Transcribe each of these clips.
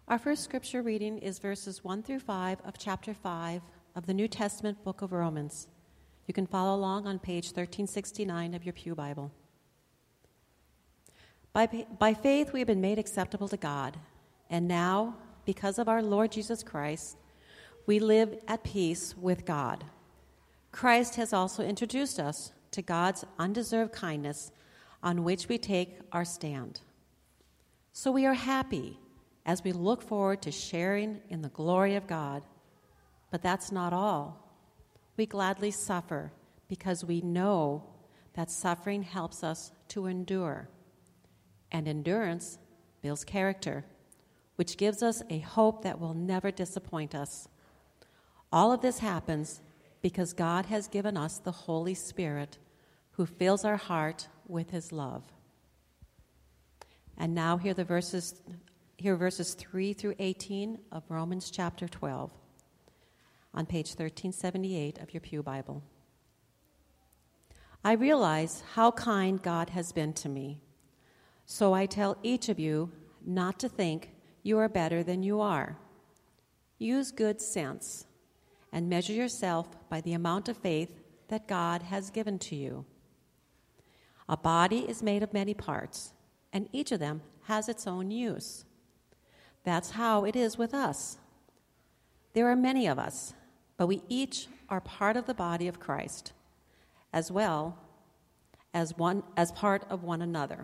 Our first scripture reading is verses 1 through 5 of chapter 5 of the New Testament book of Romans. You can follow along on page 1369 of your Pew Bible. By faith we have been made acceptable to God, and now, because of our Lord Jesus Christ, we live at peace with God. Christ has also introduced us to God's undeserved kindness on which we take our stand. So we are happy as we look forward to sharing in the glory of God. But that's not all. We gladly suffer because we know that suffering helps us to endure. And endurance builds character, which gives us a hope that will never disappoint us. All of this happens because God has given us the Holy Spirit who fills our heart with his love. And now hear verses 3 through 18 of Romans chapter 12 on page 1378 of your Pew Bible. I realize how kind God has been to me, so I tell each of you not to think you are better than you are. Use good sense and measure yourself by the amount of faith that God has given to you. A body is made of many parts, and each of them has its own use. That's how it is with us. There are many of us, but we each are part of the body of Christ, as well as part of one another.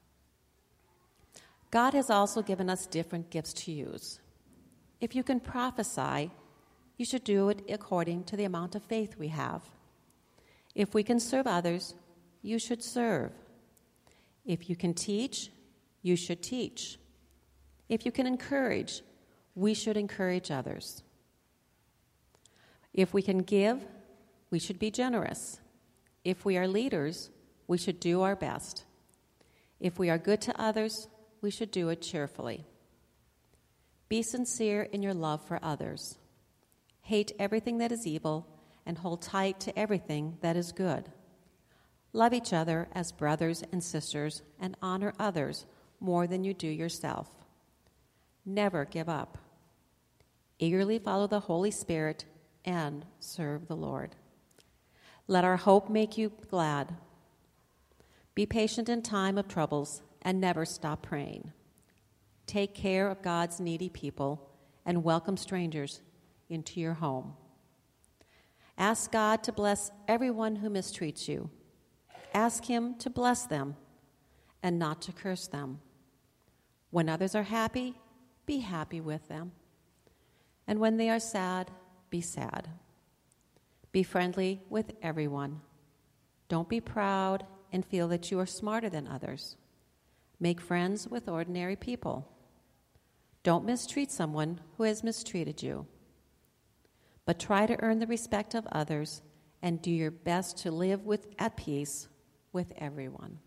God has also given us different gifts to use. If you can prophesy, you should do it according to the amount of faith we have. If we can serve others, you should serve. If you can teach, you should teach. If you can encourage, we should encourage others. If we can give, we should be generous. If we are leaders, we should do our best. If we are good to others, we should do it cheerfully. Be sincere in your love for others. Hate everything that is evil and hold tight to everything that is good. Love each other as brothers and sisters and honor others more than you do yourself. Never give up. Eagerly follow the Holy Spirit and serve the Lord. Let our hope make you glad. Be patient in time of troubles and never stop praying. Take care of God's needy people and welcome strangers into your home. Ask God to bless everyone who mistreats you. Ask him to bless them and not to curse them. When others are happy, be happy with them. And when they are sad, be sad. Be friendly with everyone. Don't be proud and feel that you are smarter than others. Make friends with ordinary people. Don't mistreat someone who has mistreated you. But try to earn the respect of others and do your best to live at peace with everyone.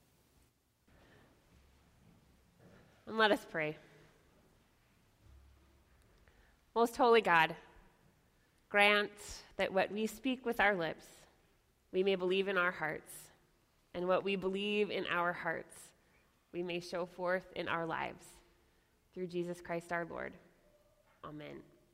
And let us pray. Most holy God, grant that what we speak with our lips, we may believe in our hearts, and what we believe in our hearts, we may show forth in our lives. Through Jesus Christ our Lord. Amen.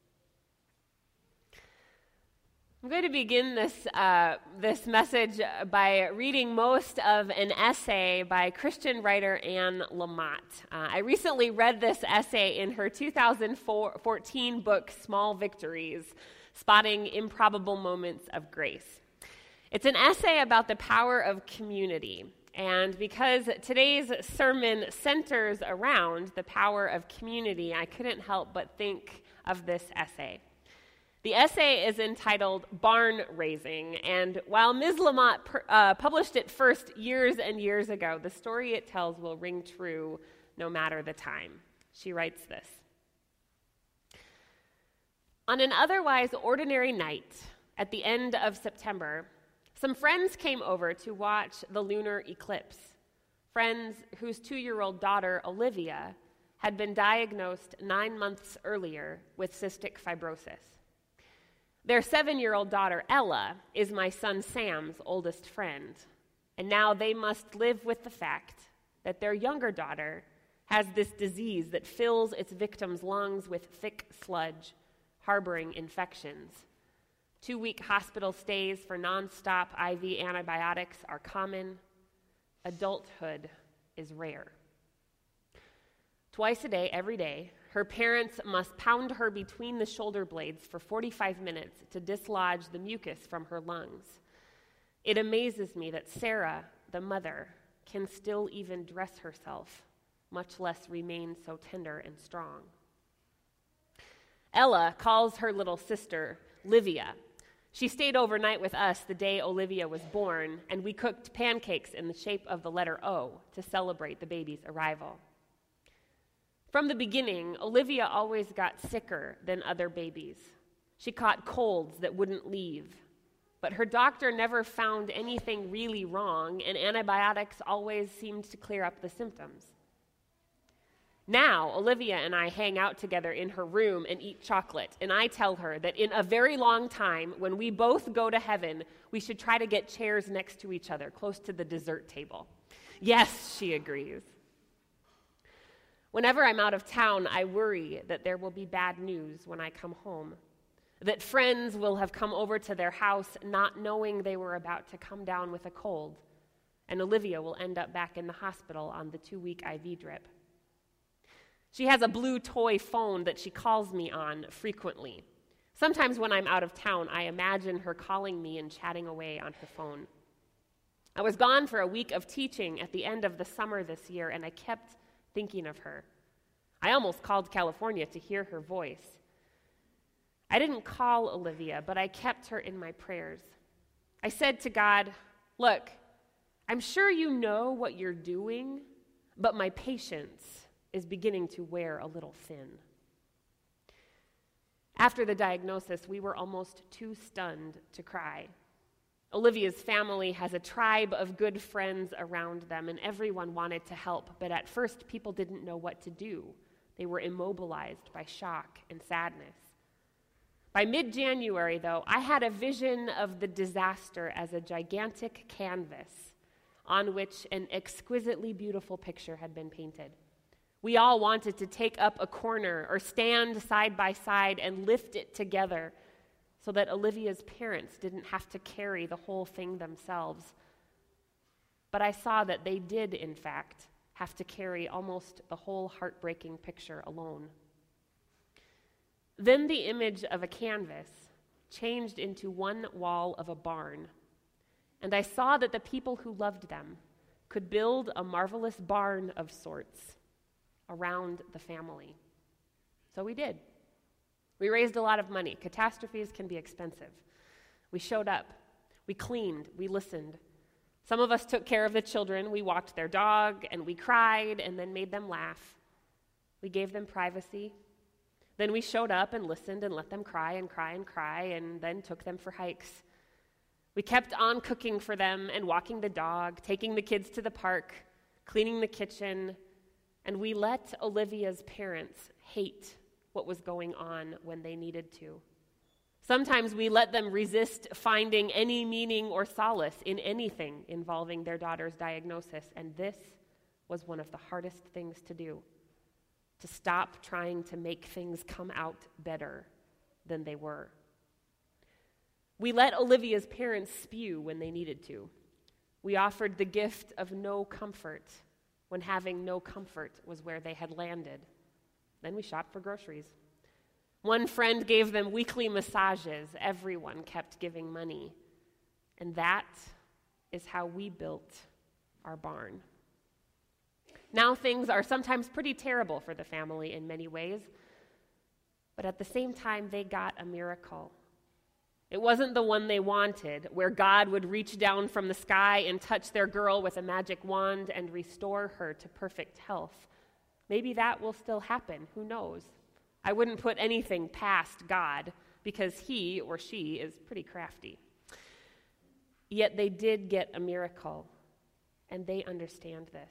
I'm going to begin this message by reading most of an essay by Christian writer Anne Lamott. I recently read this essay in her 2014 book, Small Victories, Spotting Improbable Moments of Grace. It's an essay about the power of community. And because today's sermon centers around the power of community, I couldn't help but think of this essay. The essay is entitled Barn Raising, and while Ms. Lamott published it first years and years ago, the story it tells will ring true no matter the time. She writes this. On an otherwise ordinary night at the end of September, some friends came over to watch the lunar eclipse, friends whose 2-year-old daughter, Olivia, had been diagnosed 9 months earlier with cystic fibrosis. Their 7-year-old daughter, Ella, is my son Sam's oldest friend, and now they must live with the fact that their younger daughter has this disease that fills its victims' lungs with thick sludge, harboring infections. 2-week hospital stays for nonstop IV antibiotics are common. Adulthood is rare. Twice a day, every day, her parents must pound her between the shoulder blades for 45 minutes to dislodge the mucus from her lungs. It amazes me that Sarah, the mother, can still even dress herself, much less remain so tender and strong. Ella calls her little sister Livia. She stayed overnight with us the day Olivia was born, and we cooked pancakes in the shape of the letter O to celebrate the baby's arrival. From the beginning, Olivia always got sicker than other babies. She caught colds that wouldn't leave. But her doctor never found anything really wrong, and antibiotics always seemed to clear up the symptoms. Now, Olivia and I hang out together in her room and eat chocolate, and I tell her that in a very long time, when we both go to heaven, we should try to get chairs next to each other, close to the dessert table. Yes, she agrees. Whenever I'm out of town, I worry that there will be bad news when I come home, that friends will have come over to their house not knowing they were about to come down with a cold, and Olivia will end up back in the hospital on the 2-week IV drip. She has a blue toy phone that she calls me on frequently. Sometimes when I'm out of town, I imagine her calling me and chatting away on her phone. I was gone for a week of teaching at the end of the summer this year, and I kept thinking of her. I almost called California to hear her voice. I didn't call Olivia, but I kept her in my prayers. I said to God, "Look, I'm sure you know what you're doing, but my patience is beginning to wear a little thin." After the diagnosis, we were almost too stunned to cry. Olivia's family has a tribe of good friends around them, and everyone wanted to help, but at first people didn't know what to do. They were immobilized by shock and sadness. By mid-January, though, I had a vision of the disaster as a gigantic canvas on which an exquisitely beautiful picture had been painted. We all wanted to take up a corner or stand side by side and lift it together so that Olivia's parents didn't have to carry the whole thing themselves. But I saw that they did, in fact, have to carry almost the whole heartbreaking picture alone. Then the image of a canvas changed into one wall of a barn, and I saw that the people who loved them could build a marvelous barn of sorts around the family. So we did. We raised a lot of money. Catastrophes can be expensive. We showed up. We cleaned. We listened. Some of us took care of the children. We walked their dog, and we cried and then made them laugh. We gave them privacy. Then we showed up and listened and let them cry and cry and cry, and then took them for hikes. We kept on cooking for them and walking the dog, taking the kids to the park, cleaning the kitchen, and we let Olivia's parents hate what was going on when they needed to. Sometimes we let them resist finding any meaning or solace in anything involving their daughter's diagnosis, and this was one of the hardest things to do, to stop trying to make things come out better than they were. We let Olivia's parents spew when they needed to. We offered the gift of no comfort when having no comfort was where they had landed. Then we shopped for groceries. One friend gave them weekly massages. Everyone kept giving money. And that is how we built our barn. Now things are sometimes pretty terrible for the family in many ways, but at the same time, they got a miracle. It wasn't the one they wanted, where God would reach down from the sky and touch their girl with a magic wand and restore her to perfect health. Maybe that will still happen. Who knows? I wouldn't put anything past God because he or she is pretty crafty. Yet they did get a miracle, and they understand this.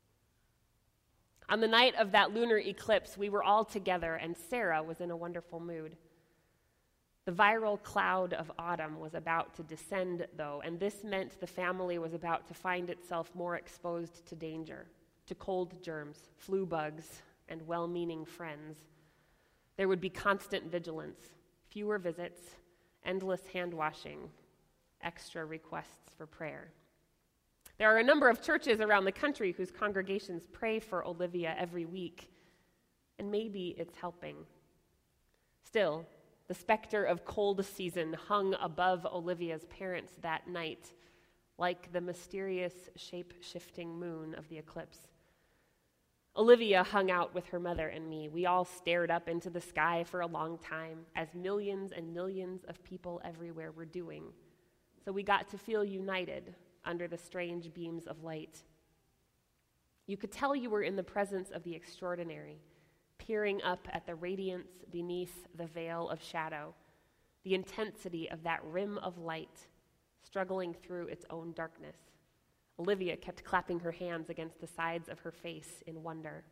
On the night of that lunar eclipse, we were all together, and Sarah was in a wonderful mood. The viral cloud of autumn was about to descend, though, and this meant the family was about to find itself more exposed to danger, to cold germs, flu bugs, and well-meaning friends. There would be constant vigilance, fewer visits, endless hand-washing, extra requests for prayer. There are a number of churches around the country whose congregations pray for Olivia every week, and maybe it's helping. Still, the specter of cold season hung above Olivia's parents that night, like the mysterious shape-shifting moon of the eclipse. Olivia hung out with her mother and me. We all stared up into the sky for a long time, as millions and millions of people everywhere were doing. So we got to feel united under the strange beams of light. You could tell you were in the presence of the extraordinary, peering up at the radiance beneath the veil of shadow, the intensity of that rim of light struggling through its own darkness. Olivia kept clapping her hands against the sides of her face in wonder.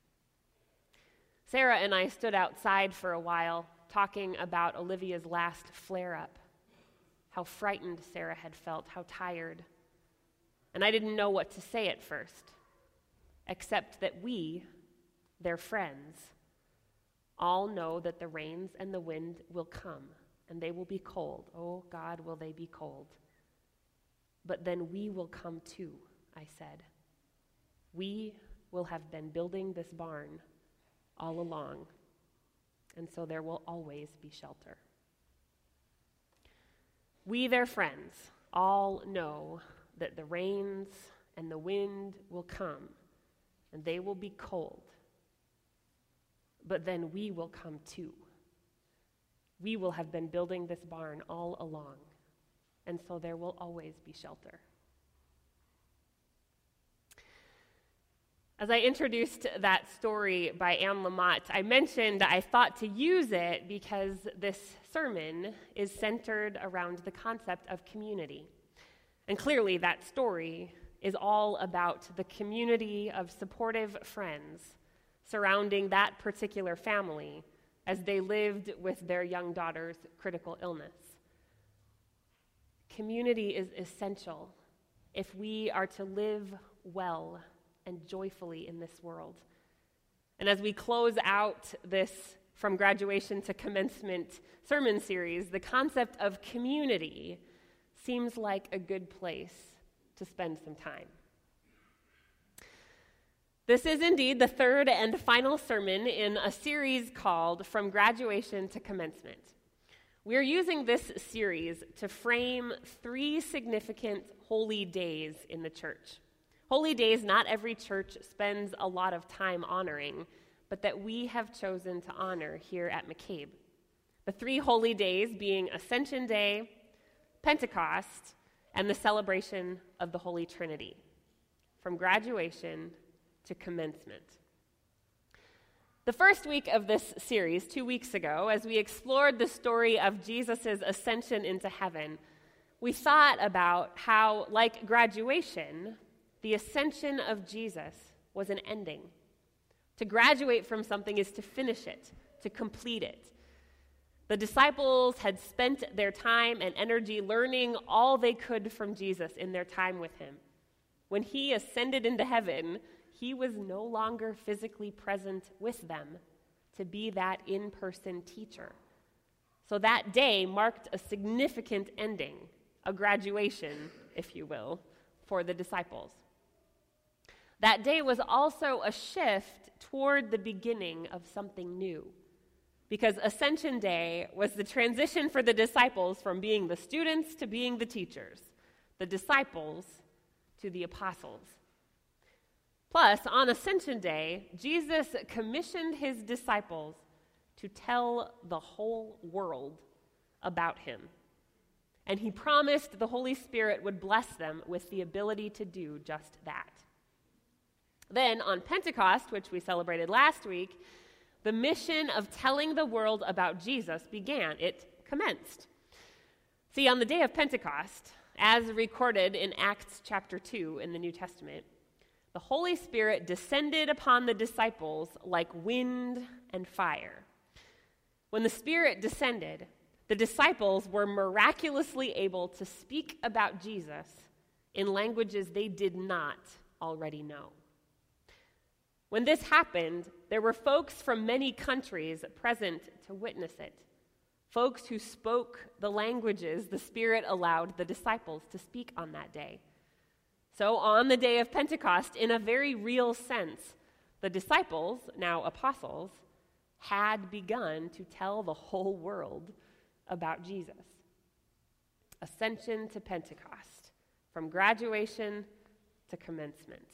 Sarah and I stood outside for a while, talking about Olivia's last flare-up, how frightened Sarah had felt, how tired. And I didn't know what to say at first, except that we, their friends, all know that the rains and the wind will come, and they will be cold. Oh, God, will they be cold. But then we will come too, I said. We will have been building this barn all along, and so there will always be shelter. We, their friends, all know that the rains and the wind will come, and they will be cold. But then we will come too. We will have been building this barn all along, and so there will always be shelter. As I introduced that story by Anne Lamott, I mentioned I thought to use it because this sermon is centered around the concept of community. And clearly that story is all about the community of supportive friends surrounding that particular family as they lived with their young daughter's critical illness. Community is essential if we are to live well and joyfully in this world. And as we close out this From Graduation to Commencement sermon series, the concept of community seems like a good place to spend some time. This is indeed the third and final sermon in a series called From Graduation to Commencement. We're using this series to frame 3 significant holy days in the church. Holy days not every church spends a lot of time honoring, but that we have chosen to honor here at McCabe. The 3 holy days being Ascension Day, Pentecost, and the celebration of the Holy Trinity. From graduation to commencement. The first week of this series, 2 weeks ago, as we explored the story of Jesus' ascension into heaven, we thought about how, like graduation, the ascension of Jesus was an ending. To graduate from something is to finish it, to complete it. The disciples had spent their time and energy learning all they could from Jesus in their time with him. When he ascended into heaven, he was no longer physically present with them to be that in-person teacher. So that day marked a significant ending, a graduation, if you will, for the disciples. That day was also a shift toward the beginning of something new, because Ascension Day was the transition for the disciples from being the students to being the teachers, the disciples to the apostles. Plus, on Ascension Day, Jesus commissioned his disciples to tell the whole world about him. And he promised the Holy Spirit would bless them with the ability to do just that. Then, on Pentecost, which we celebrated last week, the mission of telling the world about Jesus began. It commenced. See, on the day of Pentecost, as recorded in Acts chapter 2 in the New Testament, the Holy Spirit descended upon the disciples like wind and fire. When the Spirit descended, the disciples were miraculously able to speak about Jesus in languages they did not already know. When this happened, there were folks from many countries present to witness it, folks who spoke the languages the Spirit allowed the disciples to speak on that day. So on the day of Pentecost, in a very real sense, the disciples, now apostles, had begun to tell the whole world about Jesus. Ascension to Pentecost, from graduation to commencement.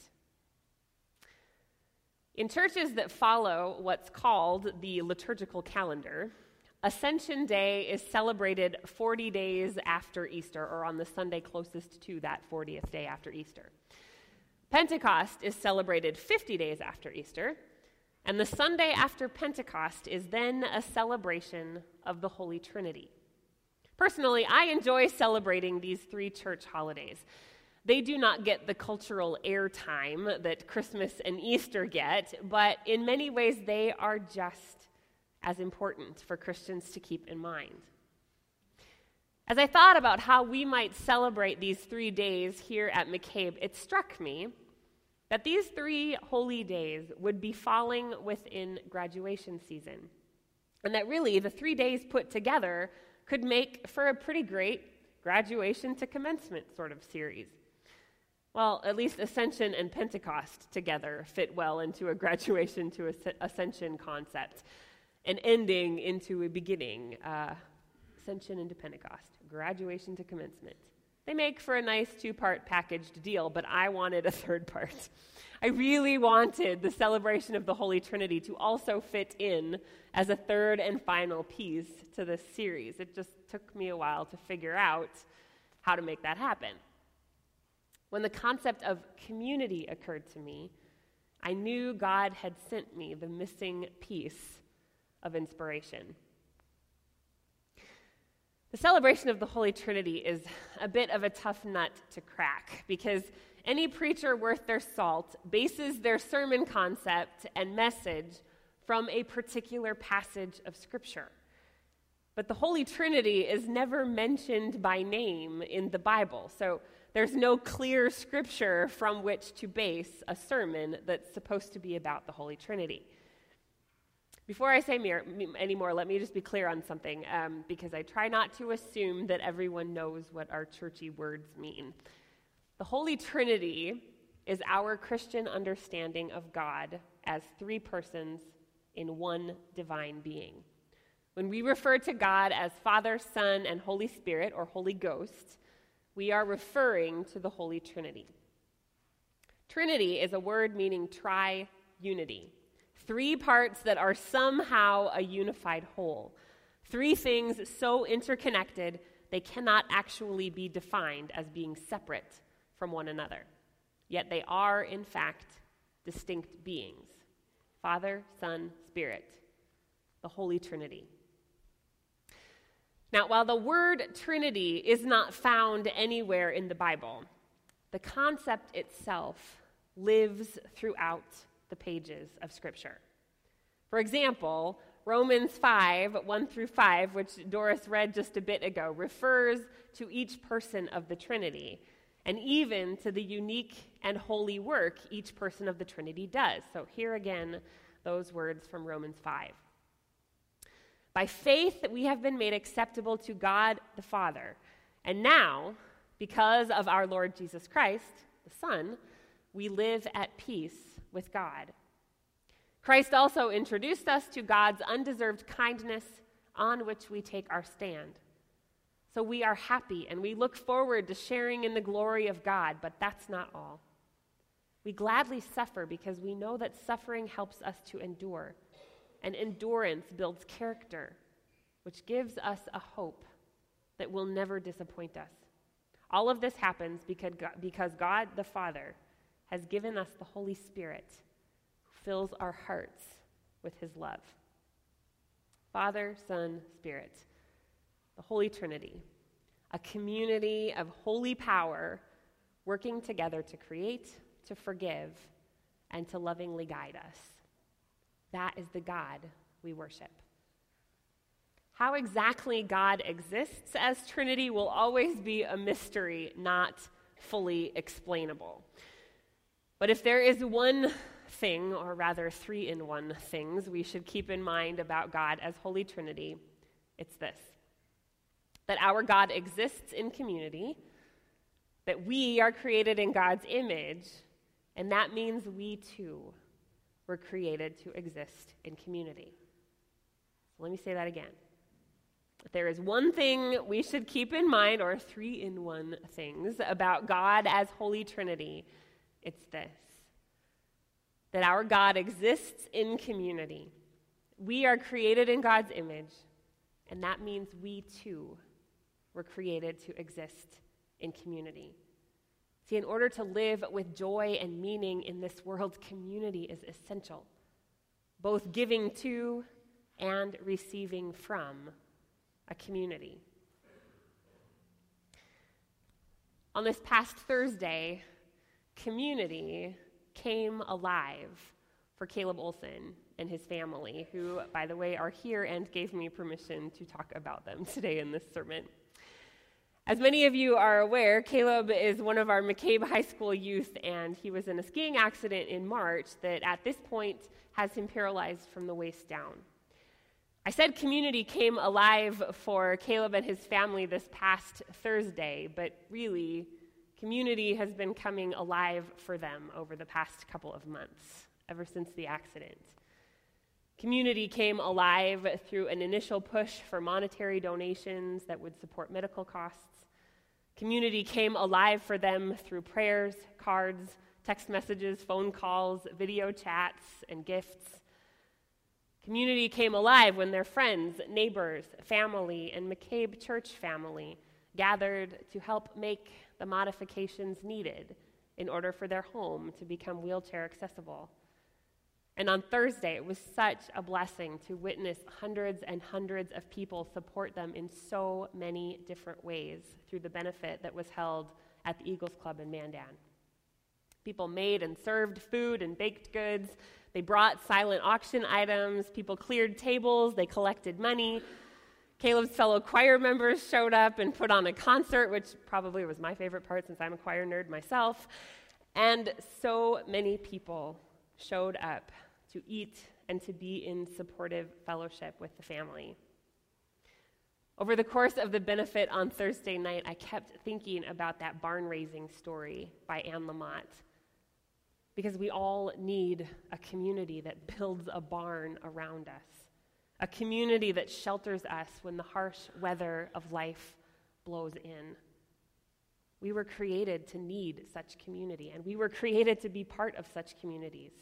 In churches that follow what's called the liturgical calendar, Ascension Day is celebrated 40 days after Easter, or on the Sunday closest to that 40th day after Easter. Pentecost is celebrated 50 days after Easter, and the Sunday after Pentecost is then a celebration of the Holy Trinity. Personally, I enjoy celebrating these three church holidays. They do not get the cultural airtime that Christmas and Easter get, but in many ways they are just as important for Christians to keep in mind. As I thought about how we might celebrate these 3 days here at McCabe, it struck me that these 3 holy days would be falling within graduation season, and that really the 3 days put together could make for a pretty great graduation to commencement sort of series. Well, at least Ascension and Pentecost together fit well into a graduation to Ascension concept, an ending into a beginning, Ascension into Pentecost, graduation to commencement. They make for a nice 2-part packaged deal, but I wanted a 3rd part. I really wanted the celebration of the Holy Trinity to also fit in as a 3rd and final piece to this series. It just took me a while to figure out how to make that happen. When the concept of community occurred to me, I knew God had sent me the missing piece of inspiration. The celebration of the Holy Trinity is a bit of a tough nut to crack because any preacher worth their salt bases their sermon concept and message from a particular passage of Scripture. But the Holy Trinity is never mentioned by name in the Bible, so there's no clear Scripture from which to base a sermon that's supposed to be about the Holy Trinity. Before I say any more, let me just be clear on something, because I try not to assume that everyone knows what our churchy words mean. The Holy Trinity is our Christian understanding of God as 3 persons in one divine being. When we refer to God as Father, Son, and Holy Spirit, or Holy Ghost, we are referring to the Holy Trinity. Trinity is a word meaning tri-unity. 3 parts that are somehow a unified whole. 3 things so interconnected they cannot actually be defined as being separate from one another. Yet they are, in fact, distinct beings. Father, Son, Spirit, the Holy Trinity. Now, while the word Trinity is not found anywhere in the Bible, the concept itself lives throughout the pages of Scripture. For example, Romans 5, 1 through 5, which Doris read just a bit ago, refers to each person of the Trinity, and even to the unique and holy work each person of the Trinity does. So here again, those words from Romans 5. By faith we have been made acceptable to God the Father, and now, because of our Lord Jesus Christ, the Son, we live at peace with God. Christ also introduced us to God's undeserved kindness on which we take our stand. So we are happy and we look forward to sharing in the glory of God, but that's not all. We gladly suffer because we know that suffering helps us to endure, and endurance builds character, which gives us a hope that will never disappoint us. All of this happens because God the Father has given us the Holy Spirit, who fills our hearts with his love. Father, Son, Spirit, the Holy Trinity, a community of holy power working together to create, to forgive, and to lovingly guide us. That is the God we worship. How exactly God exists as Trinity will always be a mystery, not fully explainable. But if there is one thing, or rather 3-in-1 things, we should keep in mind about God as Holy Trinity, it's this: that our God exists in community, that we are created in God's image, and that means we too were created to exist in community. So let me say that again. If there is one thing we should keep in mind, or 3-in-1 things, about God as Holy Trinity, it's this: that our God exists in community. We are created in God's image, and that means we too were created to exist in community. See, in order to live with joy and meaning in this world, community is essential, both giving to and receiving from a community. On this past Thursday, community came alive for Caleb Olson and his family, who, by the way, are here and gave me permission to talk about them today in this sermon. As many of you are aware, Caleb is one of our McCabe High School youth, and he was in a skiing accident in March that at this point has him paralyzed from the waist down. I said community came alive for Caleb and his family this past Thursday, but really, community has been coming alive for them over the past couple of months, ever since the accident. Community came alive through an initial push for monetary donations that would support medical costs. Community came alive for them through prayers, cards, text messages, phone calls, video chats, and gifts. Community came alive when their friends, neighbors, family, and McCabe Church family gathered to help make the modifications needed in order for their home to become wheelchair accessible. And on Thursday, it was such a blessing to witness hundreds and hundreds of people support them in so many different ways through the benefit that was held at the Eagles Club in Mandan. People made and served food and baked goods. They brought silent auction items. People cleared tables. They collected money. Caleb's fellow choir members showed up and put on a concert, which probably was my favorite part since I'm a choir nerd myself. And so many people showed up to eat and to be in supportive fellowship with the family. Over the course of the benefit on Thursday night, I kept thinking about that barn raising story by Anne Lamott, because we all need a community that builds a barn around us, a community that shelters us when the harsh weather of life blows in. We were created to need such community, and we were created to be part of such communities,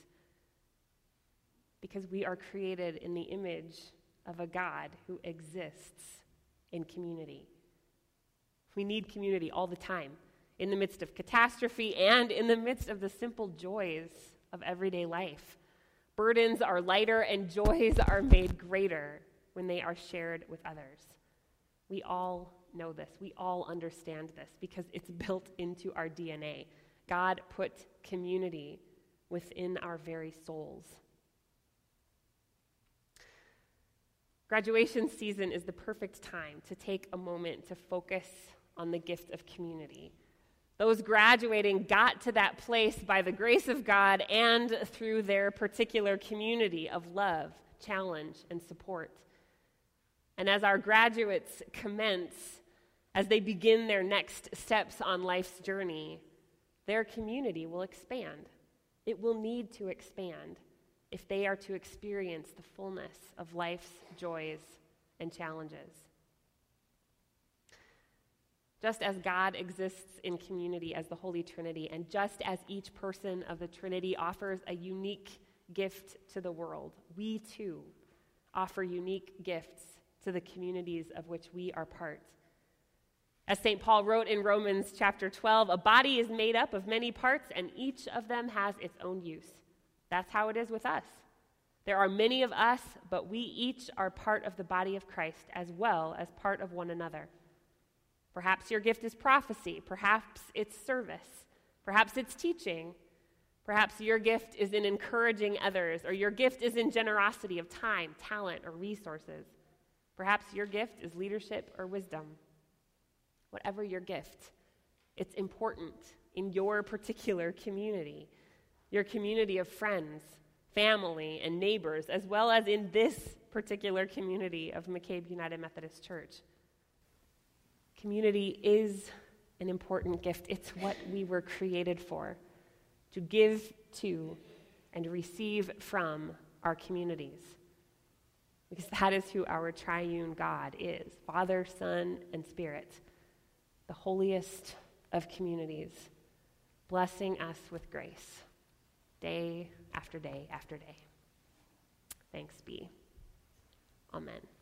because we are created in the image of a God who exists in community. We need community all the time, in the midst of catastrophe and in the midst of the simple joys of everyday life. Burdens are lighter and joys are made greater when they are shared with others. We all know this. We all understand this because it's built into our DNA. God put community within our very souls. Graduation season is the perfect time to take a moment to focus on the gift of community. Those graduating got to that place by the grace of God and through their particular community of love, challenge, and support. And as our graduates commence, as they begin their next steps on life's journey, their community will expand. It will need to expand if they are to experience the fullness of life's joys and challenges. Just as God exists in community as the Holy Trinity, and just as each person of the Trinity offers a unique gift to the world, we too offer unique gifts to the communities of which we are part. As St. Paul wrote in Romans chapter 12, a body is made up of many parts, and each of them has its own use. That's how it is with us. There are many of us, but we each are part of the body of Christ as well as part of one another. Perhaps your gift is prophecy. Perhaps it's service. Perhaps it's teaching. Perhaps your gift is in encouraging others, or your gift is in generosity of time, talent, or resources. Perhaps your gift is leadership or wisdom. Whatever your gift, it's important in your particular community your community of friends, family, and neighbors, as well as in this particular community of McCabe United Methodist Church. Community is an important gift. It's what we were created for, to give to and receive from our communities. Because that is who our triune God is, Father, Son, and Spirit, the holiest of communities, blessing us with grace, day after day after day. Thanks be. Amen.